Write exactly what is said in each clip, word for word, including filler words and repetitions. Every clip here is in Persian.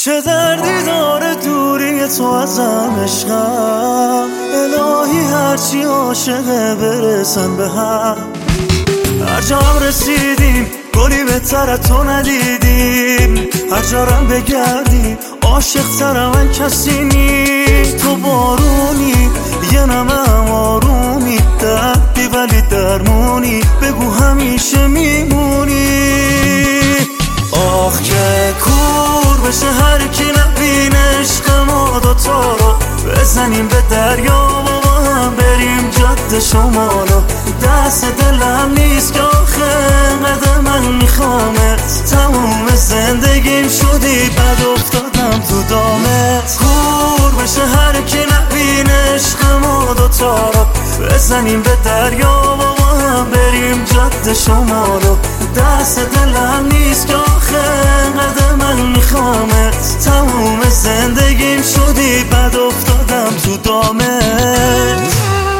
چه دردی داره دوری تو ازم عشقم، الهی هرچی عاشقه برسن به هم. هر جا هم رسیدیم گلی بهتر تو ندیدیم، هر جارم بگردی عاشق تر من کسی نی. تو بارونی یه نمم آرومی، دردی ولی درمونی، بگو همیشه میمونی. آخ که کور بشه هر کی نبینه عشق ما دوتا رو، بزنیم به دریا و با هم بریم جاده شمالو. دست دلم نیست که آخه قدر من میخوامت، تموم زندگیم شدی بد افتادم تو دامت. کور بشه هر کی نبینه عشق ما دوتا رو، بزنیم به دریا و با هم بریم جاده شمالو. دست دلم نیست که آخه قدر من میخوامت، تموم زندگیم شدی بد افتادم تو دامت.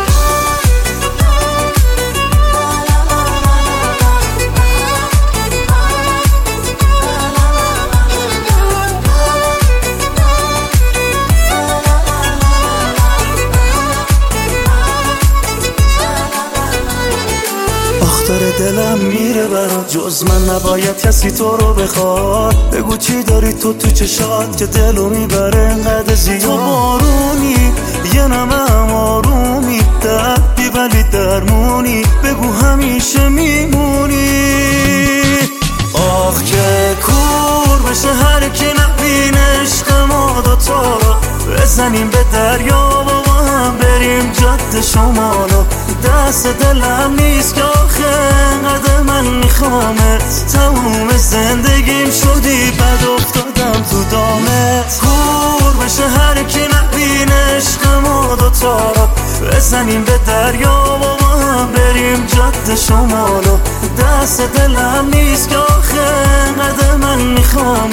داره دلم میره برات، جز من نباید کسی تو رو بخواد. بگو چی داری تو تو چشات که دلو میبره انقدر زیاد. تو بارونی یه نمم آرومی، دردی ولی درمونی، بگو همیشه میمونی. آخ که کور بشه هر کی نبینه عشق ما دوتا رو، بزنیم به دریا و با هم بریم جاده شمالو. دست دلم نیست که آخه قدر من میخوامت، تموم زندگیم شدی بد افتادم تو دامت. کور بشه هر کی نبینه عشق ما دوتا رو، بزنیم به دریا و با هم بریم جاده شمالو. دست دلم نیست که آخه قدر من میخوام